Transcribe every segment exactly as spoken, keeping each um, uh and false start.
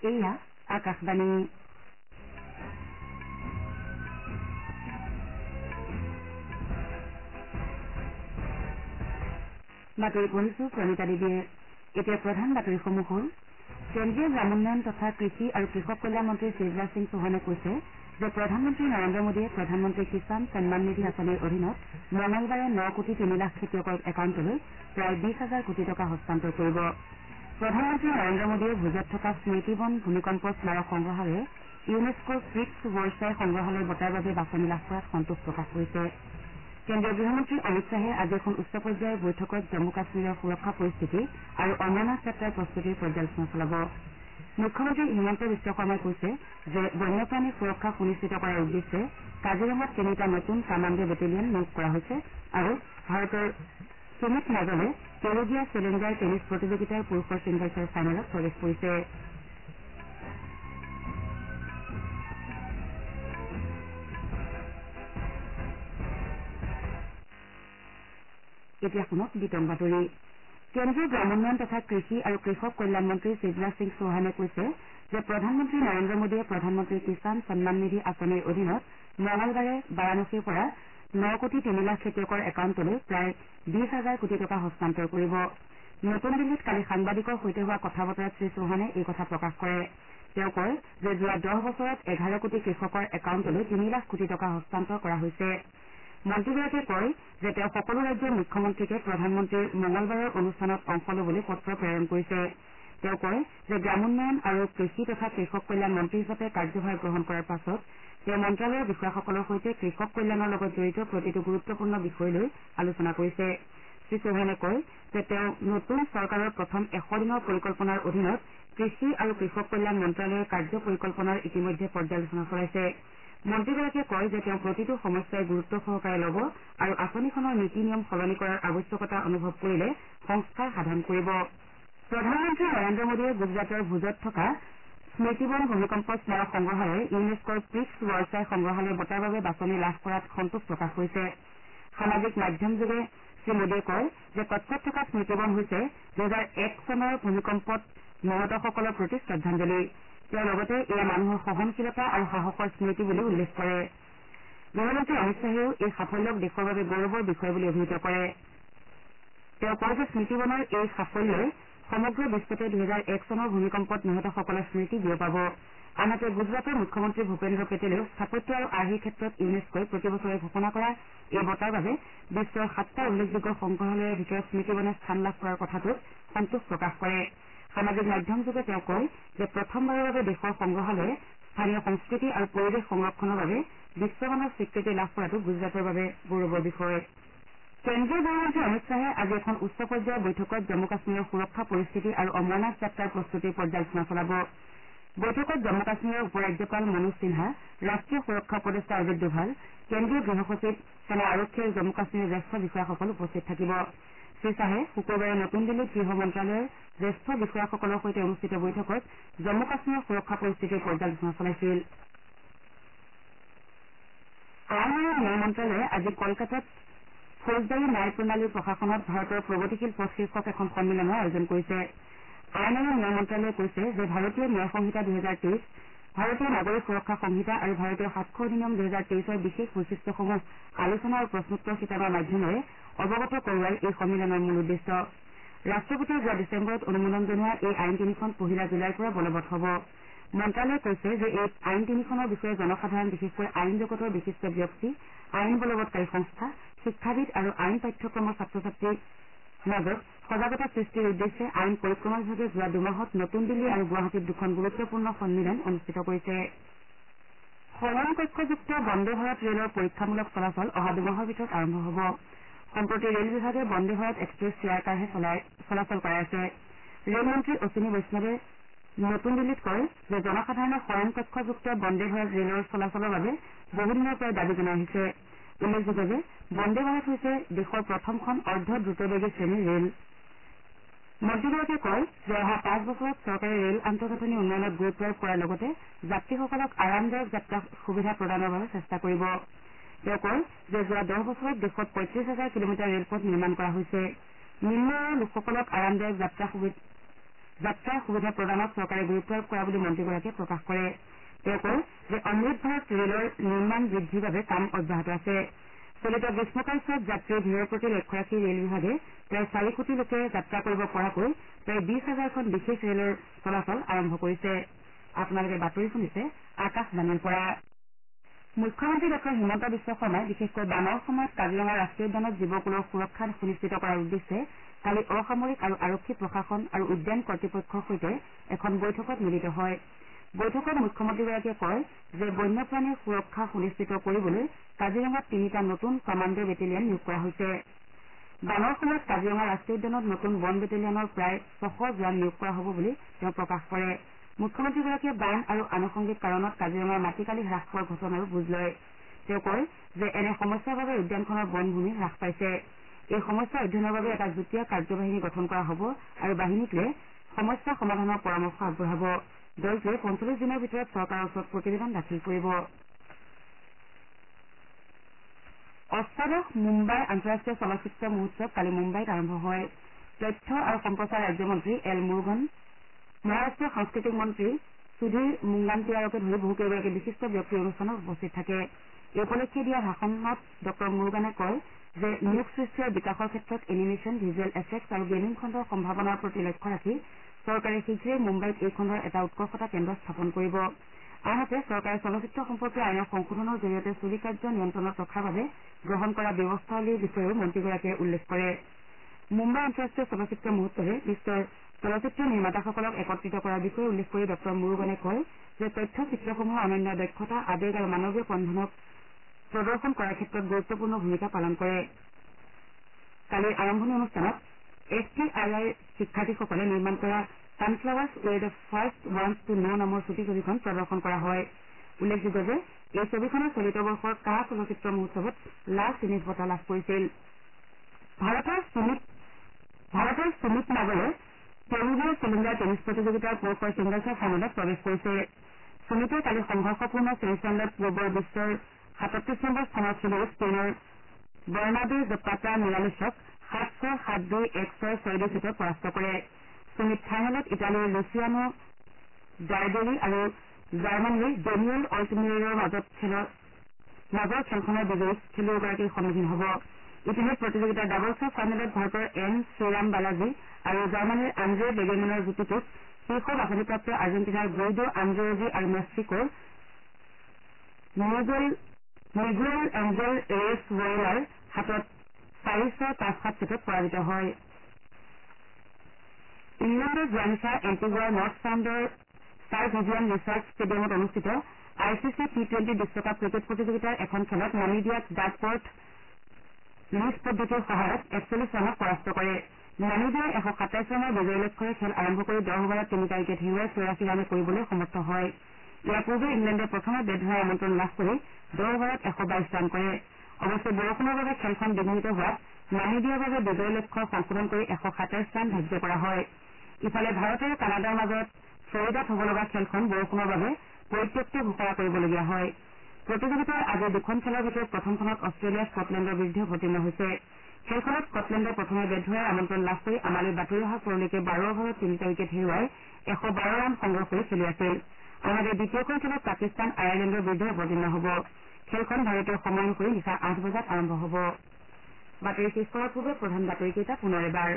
এয়া আকাশবাণী বাতৰি পঢ়িছো প্ৰণিতা দেৱীয়ে এতিয়া প্ৰধান বাতৰিসমূহ হ'ল কেন্দ্ৰীয় গ্ৰামোন্নয়ন তথা কৃষি আৰু কৃষক কল্যাণ মন্ত্ৰী শিৱৰাজ সিং চৌহানে কৈছে যে প্ৰধানমন্ত্ৰী নৰেন্দ্ৰ মোদীয়ে প্ৰধানমন্ত্ৰী কিষাণ সন্মান নিধি আঁচনিৰ অধীনত মঙলবাৰে ন কোটি তিনি লাখ খেতিয়কৰ একাউণ্টলৈ প্ৰায় বিশ হাজাৰ কোটি টকা হস্তান্তৰ কৰিব প্ৰধানমন্ত্ৰী নৰেন্দ্ৰ মোদীয়ে ভোজত থকা স্মৃতিবন ভূমিকম্প স্মাৰক সংগ্ৰহালয়ে ইউনেস্কোৰ ফ্ৰিটছ ৱৰ্ল্ডছাই সংগ্ৰহালয় বঁটাৰ বাবে বাছনি লাভ কৰাত সন্তোষ প্ৰকাশ কৰিছে কেন্দ্ৰীয় গৃহমন্ত্ৰী অমিত শ্বাহে আজি এখন উচ্চ পৰ্যায়ৰ বৈঠকত জম্মু কাশ্মীৰৰ সুৰক্ষা পৰিস্থিতি আৰু অমৰনাথ যাত্ৰাৰ প্ৰস্তুতিৰ পৰ্যালোচনা চলাব মুখ্যমন্ত্ৰী হিমন্ত বিশ্ব শৰ্মাই কৈছে যে বন্যপ্ৰাণীৰ সুৰক্ষা সুনিশ্চিত কৰাৰ উদ্দেশ্যে কাজিৰঙাত তিনিটা নতুন কামাণ্ডো বেটেলিয়ন নিয়োগ কৰা হৈছে আৰু ভাৰতৰ সুমিত নাগলে কেৰগীয়া চেলেঞ্জাৰ টেনিছ প্ৰতিযোগিতাৰ পুৰুষৰ ছিংগলছৰ ফাইনেলত প্ৰৱেশ কৰিছে এতিয়া শুনক বিতং বাতৰি কেন্দ্ৰীয় গ্ৰামোন্নয়ন তথা কৃষি আৰু কৃষক কল্যাণ মন্ত্ৰী শিৱৰাজ সিং চৌহানে কৈছে যে প্ৰধানমন্ত্ৰী নৰেন্দ্ৰ মোদীয়ে প্ৰধানমন্ত্ৰী কিষাণ সন্মান নিধি আঁচনিৰ অধীনত মঙলবাৰে বাৰাণসীৰ পৰা ন কোটি তিনি লাখ খেতিয়কৰ একাউণ্টলৈ প্ৰায় বিশ হাজাৰ কোটি টকা হস্তান্তৰ কৰিব নতুন দিল্লীত কালি সাংবাদিকৰ সৈতে হোৱা কথা বতৰাত শ্ৰীচৌহানে এই কথা প্ৰকাশ কৰে তেওঁ কয় যে যোৱা দহ বছৰত এঘাৰ কোটি কৃষকৰ একাউণ্টলৈ তিনি লাখ কোটি টকা হস্তান্তৰ কৰা হৈছে মন্ত্ৰীগৰাকীয়ে কয় যে তেওঁ সকলো ৰাজ্যৰ মুখ্যমন্ত্ৰীকে প্ৰধানমন্ত্ৰীৰ মঙলবাৰৰ অনুষ্ঠানত অংশ লবলৈ পত্ৰ প্ৰেৰণ কৰিছে তেওঁ কয় যে গ্ৰামোন্নয়ন আৰু কৃষি তথা কৃষক কল্যাণ মন্ত্ৰী হিচাপে কাৰ্যভাৰ গ্ৰহণ কৰাৰ পাছত তেওঁ মন্ত্ৰালয়ৰ বিষয়াসকলৰ সৈতে কৃষক কল্যাণৰ লগত জড়িত প্ৰতিটো গুৰুত্বপূৰ্ণ বিষয় লৈ আলোচনা কৰিছে শ্ৰীচৌহানে কয় যে তেওঁ নতুন চৰকাৰৰ প্ৰথম এশ দিনৰ পৰিকল্পনাৰ অধীনত কৃষি আৰু কৃষক কল্যাণ মন্ত্ৰালয়ৰ কাৰ্য পৰিকল্পনাৰ ইতিমধ্যে পৰ্যালোচনা চলাইছে মন্ত্ৰীগৰাকীয়ে কয় যে তেওঁ প্ৰতিটো সমস্যাই গুৰুত্ব সহকাৰে ল'ব আৰু আঁচনিখনৰ নীতি নিয়ম সলনি কৰাৰ আৱশ্যকতা অনুভৱ কৰিলে সংস্কাৰ সাধন কৰিব প্ৰধানমন্ত্ৰী নৰেন্দ্ৰ মোদীয়ে গুজৰাটৰ ভুজত থকা স্মৃতিবন ভূমিকম্প স্মাৰক সংগ্ৰহালয় ইউনেস্কোৰ ফ্ৰিটছ ৱৰ্ল্ডছাই সংগ্ৰহালয় বঁটাৰ বাবে বাছনি লাভ কৰাত সন্তোষ প্ৰকাশ কৰিছে সামাজিক মাধ্যমযোগে শ্ৰীমোদীয়ে কয় যে কচ্ছত থকা স্মৃতিবন হৈছে দুহেজাৰ এক চনৰ ভূমিকম্পত নিহতসকলৰ প্ৰতি শ্ৰদ্ধাঞ্জলি তেওঁ লগতে এয়া মানুহৰ সহনশীলতা আৰু সাহসৰ স্মৃতি বুলি উল্লেখ কৰে গৃহমন্ত্ৰী অমিত শ্বাহেও এই সাফল্যক দেশৰ বাবে গৌৰৱৰ বিষয় বুলি অভিহিত কৰে তেওঁ কয় যে স্মৃতিবনৰ এই সাফল্যই সমগ্ৰ বিশ্বতে দুহেজাৰ এক চনৰ ভূমিকম্পত নিহতসকলৰ স্মৃতি বিয়পাব আনহাতে গুজৰাটৰ মুখ্যমন্ত্ৰী ভূপেন্দ্ৰ পেটেলেও স্থাপত্য আৰু আৰ্হিৰ ক্ষেত্ৰত ইউনেস্কোই প্ৰতিবছৰে ঘোষণা কৰা এই বঁটাৰ বাবে বিশ্বৰ সাতটা উল্লেখযোগ্য সংগ্ৰহালয়ৰ ভিতৰত স্মৃতিবনে স্থান লাভ কৰাৰ কথাটোত সন্তোষ প্ৰকাশ কৰে সামাজিক মাধ্যমযোগে তেওঁ কয় যে প্ৰথমবাৰৰ বাবে দেশৰ সংগ্ৰহালয়ে স্থানীয় সংস্কৃতি আৰু পৰিৱেশ সংৰক্ষণৰ বাবে বিশ্বমানৰ স্বীকৃতি লাভ কৰাটো গুজৰাটৰ বাবে গৌৰৱৰ বিষয় কেন্দ্ৰীয় গৃহমন্ত্ৰী অমিত শ্বাহে আজি এখন উচ্চ পৰ্যায়ৰ বৈঠকত জম্মু কাশ্মীৰৰ সুৰক্ষা পৰিস্থিতি আৰু অমৰনাথ যাত্ৰাৰ প্ৰস্তুতিৰ পৰ্যালোচনা চলাব বৈঠকত জম্মু কাশ্মীৰৰ উপ ৰাজ্যপাল মনোজ সিনহা ৰাষ্ট্ৰীয় সুৰক্ষা উপদেষ্টা অজিত ডোভাল কেন্দ্ৰীয় গৃহ সচিব সেনা আৰক্ষী আৰু জম্মু কাশ্মীৰৰ জ্যেষ্ঠ বিষয়াসকল উপস্থিত থাকিব শ্ৰীশ্বাহে শুকুৰবাৰে নতুন দিল্লীত গৃহ মন্ত্ৰালয়ৰ জ্যেষ্ঠ বিষয়াসকলৰ সৈতে অনুষ্ঠিত বৈঠকত জম্মু কাশ্মীৰৰ সুৰক্ষা পৰিস্থিতিৰ পৰ্যালোচনা চলাইছিল আইন আৰু ন্যায় মন্ত্ৰালয়ে আজি কলকাতাত ফৌজদাৰী ন্যায় প্ৰণালীৰ প্ৰশাসনত ভাৰতৰ প্ৰগতিশীল পথ শীৰ্ষক এখন সন্মিলনৰ আয়োজন কৰিছে আইন আৰু ন্যায় মন্ত্ৰালয়ে কৈছে যে ভাৰতীয় ন্যায় সংহিতা দুহেজাৰ তেইছ ভাৰতীয় নাগৰিক সুৰক্ষা সংহিতা আৰু ভাৰতীয় সাক্ষ্য অধিনিয়ম দুহেজাৰ তেইছৰ বিশেষ বৈশিষ্ট্যসমূহ আলোচনা আৰু প্ৰশ্নোত্তৰ শিতানৰ মাধ্যমেৰে অৱগত কৰোৱাই এই সন্মিলনৰ মূল উদ্দেশ্য ৰাষ্ট্ৰপতিয়ে যোৱা ডিচেম্বৰত অনুমোদন জনোৱা এই আইন তিনিখন পহিলা জুলাইৰ পৰা বলবৎ হ'ব মন্ত্ৰালয়ে কৈছে যে এই আইন তিনিখনৰ বিষয়ে জনসাধাৰণ বিশেষকৈ আইন জগতৰ বিশিষ্ট ব্যক্তি আইন বলবৎকাৰী সংস্থা শিক্ষাবিদ আৰু আইন পাঠ্যক্ৰমৰ ছাত্ৰ ছাত্ৰীৰ মাজত সজাগতা সৃষ্টিৰ উদ্দেশ্যে আইন পৰিক্ৰমা বিভাগে যোৱা দুমাহত নতুন দিল্লী আৰু গুৱাহাটীত দুখন গুৰুত্বপূৰ্ণ সন্মিলন অনুষ্ঠিত কৰিছে শয়ন কক্ষযুক্ত বন্দে ভাৰত ৰেলৰ পৰীক্ষামূলক চলাচল অহা দুমাহৰ ভিতৰত আৰম্ভ হ'ব সম্প্ৰতি ৰেল বিভাগে বন্দে ভাৰত এক্সপ্ৰেছ চেয়াৰ কাৰহে চলাচল কৰাই আছে ৰেলমন্ত্ৰী অশ্বিনী বৈষ্ণৱে নতুন দিল্লীত কয় যে জনসাধাৰণে শয়ন কক্ষযুক্ত বন্দে ভাৰত ৰেলৰ চলাচলৰ বাবে বহুদিনৰ পৰাই দাবী জনাই আহিছে উল্লেখযোগ্য যে বন্দে ভাৰত হৈছে দেশৰ প্ৰথমখন অৰ্ধ দ্ৰুতবেগী শ্ৰেণীৰ ৰেল মন্ত্ৰীগৰাকীয়ে কয় যে অহা পাঁচ বছৰত চৰকাৰে ৰেল আন্তঃগাঁথনি উন্নয়নত গুৰুত্ব আৰোপ কৰাৰ লগতে যাত্ৰীসকলক আৰামদায়ক যাত্ৰা সুবিধা প্ৰদানৰ বাবে চেষ্টা কৰিব তেওঁ কয় যে যোৱা দহ বছৰত দেশত পঁয়ত্ৰিশ হাজাৰ কিলোমিটাৰ ৰেলপথ নিৰ্মাণ কৰা হৈছে নিম্ন আয়ৰ লোকসকলক আৰামদায়ক যাত্ৰা যাত্ৰাৰ সুবিধা প্ৰদানত চৰকাৰে গুৰুত্ব আৰোপ কৰা বুলি মন্ত্ৰীগৰাকীয়ে প্ৰকাশ কৰে। তেওঁ কয় যে অমৃত ভাৰত ৰেলৰ নিৰ্মাণ বৃদ্ধিৰ বাবে কাম অব্যাহত আছে। চলিত গ্ৰীষ্মকালছোৱাত যাত্ৰীৰ ভিৰৰ প্ৰতি লক্ষ্য ৰাখি ৰেল বিভাগে প্ৰায় চাৰি কোটি লোকে যাত্ৰা কৰিব পৰাকৈ প্ৰায় বিশ হাজাৰখন বিশেষ ৰেলৰ চলাচল আৰম্ভ কৰিছে। আপোনালোকে বাতৰি শুনিছে আকাশবাণীৰ পৰা। মুখ্যমন্ত্ৰী ডঃ হিমন্ত বিশ্ব শৰ্মাই বিশেষকৈ বানৰ সময়ত কাজিৰঙা ৰাষ্ট্ৰীয় উদ্যানত জীৱকুলৰ সুৰক্ষা সুনিশ্চিত কৰাৰ উদ্দেশ্যে কালি অসামৰিক আৰু আৰক্ষী প্ৰশাসন আৰু উদ্যান কৰ্তৃপক্ষৰ সৈতে এখন বৈঠকত মিলিত হয়। বৈঠকত মুখ্যমন্ত্ৰীগৰাকীয়ে কয় যে বন্যপ্ৰাণীৰ সুৰক্ষা সুনিশ্চিত কৰিবলৈ কাজিৰঙাত তিনিটা নতুন কমাণ্ডো বেটেলিয়ন নিয়োগ কৰা হৈছে। বানৰ সময়ত কাজিৰঙা ৰাষ্ট্ৰীয় উদ্যানত নতুন বন বেটেলিয়নৰ প্ৰায় ছশ জোৱান নিয়োগ কৰা হ'ব বুলি তেওঁ প্ৰকাশ কৰে। মুখ্যমন্ত্ৰীগৰাকীয়ে বান আৰু আনুষংগিক কাৰণত কাজিৰঙাৰ মাটিকালি হ্ৰাস পোৱাৰ ঘটনাৰো বুজ লয়। তেওঁ কয় যে এনে সমস্যাৰ বাবে উদ্যানখনৰ বনভূমি হ্ৰাস পাইছে। এই সমস্যা অধ্যয়নৰ বাবে এটা যুটীয়া কাৰ্যবাহিনী গঠন কৰা হ'ব আৰু বাহিনীটোৱে সমস্যা সমাধানৰ পৰামৰ্শ আগবঢ়াব। দলটোৱে পঞ্চল্লিছ দিনৰ ভিতৰত চৰকাৰৰ ওচৰত প্ৰতিবেদন দাখিল কৰিব। অষ্টাদশ মুম্বাই আন্তঃৰাষ্ট্ৰীয় চলচ্চিত্ৰ মহোৎসৱ কালি মুম্বাইত আৰম্ভ হয়। তথ্য আৰু সম্প্ৰচাৰ ৰাজ্যমন্ত্ৰী এল মুৰুগন, মহাৰাষ্ট্ৰৰ সাংস্কৃতিক মন্ত্ৰী সুধীৰ মুংগান্তিয়াৰকে ধৰি বহু কেইগৰাকী বিশিষ্ট ব্যক্তি অনুষ্ঠানত উপস্থিত থাকে। এই উপলক্ষে দিয়া ভাষণত ডঃ মুৰুগানে কয় যে নিয়োগ সৃষ্টি আৰু বিকাশৰ ক্ষেত্ৰত এনিমেশ্যন, ভিজুৱেল এফেক্টছ আৰু গেমিং খণ্ডৰ সম্ভাৱনাৰ প্ৰতি লক্ষ্য ৰাখি চৰকাৰে শীঘ্ৰেই মুম্বাইত এই খণ্ডৰ এটা উৎকৰ্ষতা কেন্দ্ৰ স্থাপন কৰিব। আনহাতে চৰকাৰে চলচ্চিত্ৰ সম্পৰ্কীয় আইনৰ সংশোধনৰ জৰিয়তে চুৰি কাৰ্য নিয়ন্ত্ৰণত ৰখাৰ বাবে গ্ৰহণ কৰা ব্যৱস্থাৱলীৰ বিষয়েও মন্ত্ৰীগৰাকীয়ে উল্লেখ কৰে। মুম্বাই আন্তঃৰাষ্ট্ৰীয় চলচ্চিত্ৰ মহোৎসৱে বিশ্বৰ চলচ্চিত্ৰ নিৰ্মাতাসকলক একত্ৰিত কৰাৰ বিষয়ে উল্লেখ কৰি ডঃ মুৰুগানে কয় যে তথ্য চিত্ৰসমূহে অনন্য দক্ষতা, আৱেগ আৰু মানৱীয় বন্ধনক প্ৰদৰ্শন কৰাৰ ক্ষেত্ৰত গুৰুত্বপূৰ্ণ ভূমিকা পালন কৰে। কালিৰ আৰম্ভণি অনুষ্ঠানত এছ টি আই আইৰ শিক্ষাৰ্থীসকলে নিৰ্মাণ কৰা sunflowers were the first ones to know' নামৰ চুটি ছবিখন প্ৰদৰ্শন কৰা হয়। উল্লেখযোগ্য যে এই ছবিখনে চলিত বৰ্ষৰ কাঁ চলচ্চিত্ৰ মহোৎসৱত লাভ চিনেজ বঁটা লাভ কৰিছিল। ভাৰতৰ সুমিত ভাৰতৰ সুমিত নাগলে পেৰুভিয়াৰ চেলেঞ্জাৰ টেনিছ প্ৰতিযোগিতাৰ পুৰুষৰ ছিংগলছৰ ফাইনেলত প্ৰৱেশ কৰিছে। সুমিতে কালি সংঘৰ্ষপূৰ্ণ ছেমিফাইনেলত পূৰ্বৰ বিশ্বৰ সাতত্ৰিশ নম্বৰ স্থানৰ খেলুৱৈ স্পেইনৰ বৰ্ণাবে জপাটা মিৰালিছক সাত ছয়, সাত দুই, এক ছয়, ছয় দুই ছেটত পৰাস্ত কৰে। সুমিত ফাইনেলত ইটালীৰ লুচিয়ানো গাৰ্ডেৰি আৰু জাৰ্মানীৰ ডেনিয়েল অল্টমিয়েৰৰ মাজত মাজৰ খেলখনৰ বিজয়ী খেলুৱৈগৰাকীৰ সন্মুখীন হ'ব। ইপিনে প্ৰতিযোগিতাৰ ডাবলছৰ ফাইনেলত ভাৰতৰ এন শ্ৰীৰাম বালাজী আৰু জাৰ্মানীৰ আন্দ্ৰে বেগেমেনৰ যুটিটোক শীৰ্ষ বাছনিপ্ৰাপ্ত আৰ্জেণ্টিনাৰ গুইডো আন্দ্ৰেজি আৰু মেক্সিকোৰ মিগুৱেল এঞ্জেল ৰেছ ৱয়েলাৰ হাতত চাৰি ছয়, পাঁচ সাত ছেটত পৰাজিত হয়। ইংলেণ্ডৰ যোৱা নিশা এণ্টিগুৱাৰ নৰ্থ চাউণ্ডৰ ছাৰ ভিভিয়ান ৰিচাৰ্ড ষ্টেডিয়ামত অনুষ্ঠিত I C C T twenty বিশ্বকাপ ক্ৰিকেট প্ৰতিযোগিতাৰ এখন খেলত নামিবিয়াক ডাকৱৰ্থ লিজ পদ্ধতিৰ সহায়ত একচল্লিছ ৰানত পৰাস্ত কৰে। নামিবিয়াই এশ সাতাইছ ৰানৰ বিজয়ী লক্ষ্যৰে খেল আৰম্ভ কৰি দহ অভাৰত তিনিটা উইকেট হেৰুৱাই চৌৰাশী ৰান কৰিবলৈ সমৰ্থ হয়। ইয়াৰ পূৰ্বে ইংলেণ্ডে প্ৰথমে বেট ধৰাৰ আমন্ত্ৰণ লাভ কৰি দহ অভাৰত এশ বাইছ ৰান কৰে। অৱশ্যে বৰষুণৰ বাবে খেলখন বিঘ্নিত হোৱাত নামিবিয়াৰ বাবে বিজয়ী লক্ষ্য সংশোধন কৰি এশ সাতাইছ ৰান ধাৰ্য কৰা হয়। ইফালে ভাৰত আৰু কানাডাৰ মাজত ফ্লৰিডাত হ'ব লগা খেলখন বৰষুণৰ বাবে পৰিত্যক্ত ঘোষণা কৰিবলগীয়া হয়। প্ৰতিযোগিতাৰ আজিৰ দুখন খেলৰ ভিতৰত প্ৰথমখনত অষ্ট্ৰেলিয়া স্কটলেণ্ডৰ বিৰুদ্ধে অৱতীৰ্ণ হৈছে। খেলখনত স্কটলেণ্ডে প্ৰথমে বেট ধৰাৰ আমন্ত্ৰণ লাভ কৰি আমালৈ বাতৰি অহাৰ পৰলৈকে বাৰ অভাৰত তিনিটা উইকেট হেৰুৱাই এশ বাৰ ৰান সংগ্ৰহ কৰি খেলি আছিল। আনহাতে দ্বিতীয়খন খেলত পাকিস্তান আয়াৰলেণ্ডৰ বিৰুদ্ধে অৱতীৰ্ণ হ'ব। খেলখন ভাৰতীয় সময় অনুসৰি নিশা আঠ বজাত আৰম্ভ হ'ব। বাতৰি শেষ কৰাৰ পূৰ্বে প্ৰধান বাতৰিকেইটা পুনৰ এবাৰ।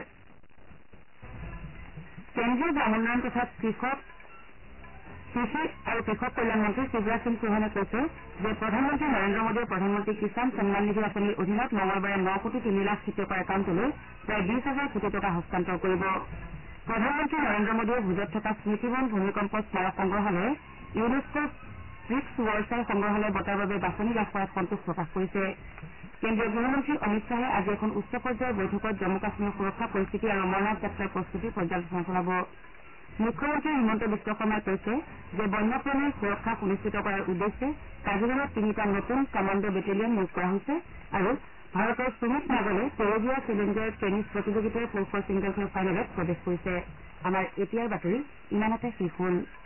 কেন্দ্ৰীয় গ্ৰামোন্নয়ন তথা কৃষক কৃষি আৰু কৃষক কল্যাণ মন্ত্ৰী শিৱৰাজ সিং চৌহানে কৈছে যে প্ৰধানমন্ত্ৰী নৰেন্দ্ৰ মোদীয়ে প্ৰধানমন্ত্ৰী কিষাণ সন্মান নিধি আঁচনিৰ অধীনত মঙলবাৰে ন কোটি তিনি লাখ খেতিয়কৰ একাউণ্টলৈ প্ৰায় বিশ হাজাৰ কোটি টকা হস্তান্তৰ কৰিব। প্ৰধানমন্ত্ৰী নৰেন্দ্ৰ মোদীয়ে ভোজত থকা স্মৃতিবন ভূমিকম্প স্মাৰক সংগ্ৰহালয়ে ইউনেস্কোৰ ব্ৰিক্স ৱৰ্ল্ডছাই সংগ্ৰহালয় বঁটাৰ বাবে বাছনি লাভ কৰাত সন্তোষ প্ৰকাশ কৰিছে। কেন্দ্ৰীয় গৃহমন্ত্ৰী অমিত শ্বাহে আজি এখন উচ্চ পৰ্যায়ৰ বৈঠকত জম্মু কাশ্মীৰৰ সুৰক্ষা পৰিস্থিতি আৰু অমৰনাথ যাত্ৰাৰ প্ৰস্তুতিৰ পৰ্যালোচনা চলাব। মুখ্যমন্ত্ৰী হিমন্ত বিশ্ব শৰ্মাই কৈছে যে বন্যপ্ৰাণীৰ সুৰক্ষা সুনিশ্চিত কৰাৰ উদ্দেশ্যে কাজিৰঙাত তিনিটা নতুন কামাণ্ডো বেটেলিয়ন নিয়োগ কৰা হৈছে আৰু ভাৰতৰ সুমিত নাগলে পেৰুভিয়াৰ চেলেঞ্জাৰ টেনিছ প্ৰতিযোগিতাৰ পুৰুষৰ ছিংগলছৰ ফাইনেলত প্ৰৱেশ কৰিছে। আমাৰ এতিয়াৰ বাতৰি ইমানতে শেষ হ'ল।